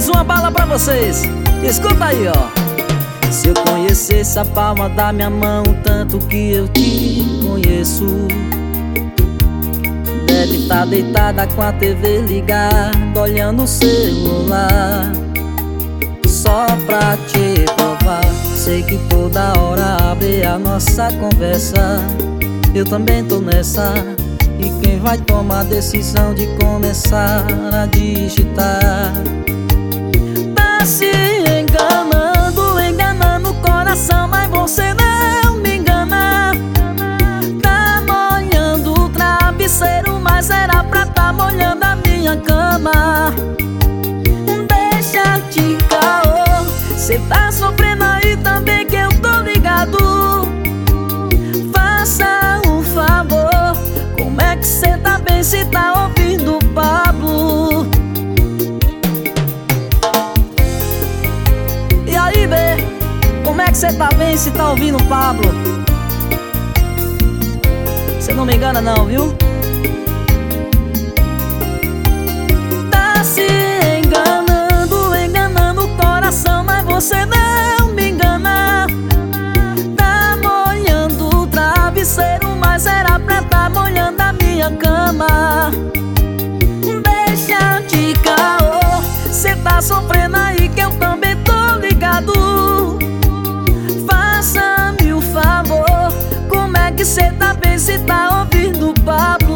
Mais uma bala pra vocês. Escuta aí, ó. Se eu conhecesse a palma da minha mão, tanto que eu te conheço, deve estar deitada com a TV ligada, olhando o celular, só pra te provar. Sei que toda hora abre a nossa conversa, eu também tô nessa. E quem vai tomar a decisão de começar a digitar? Tá se enganando, enganando o coração, mas você não me engana. Tá molhando o travesseiro, mas era pra tá molhando a minha cama. Deixa de caô, cê tá sofrendo aí também que eu tô ligado. Faça um favor, como é que cê tá bem se tá ouvindo o Pablo? E aí, bê, como é que cê tá bem se tá ouvindo o Pablo? Cê não me engana não, viu? Tá se enganando, enganando o coração, mas você não me engana. Tá molhando o travesseiro, mas era pra tá molhando a minha cama. Deixa de caô, cê tá sofrendo aí que eu também tô ligado. Faça-me o favor, como é que cê tá bem se tá ouvindo o papo?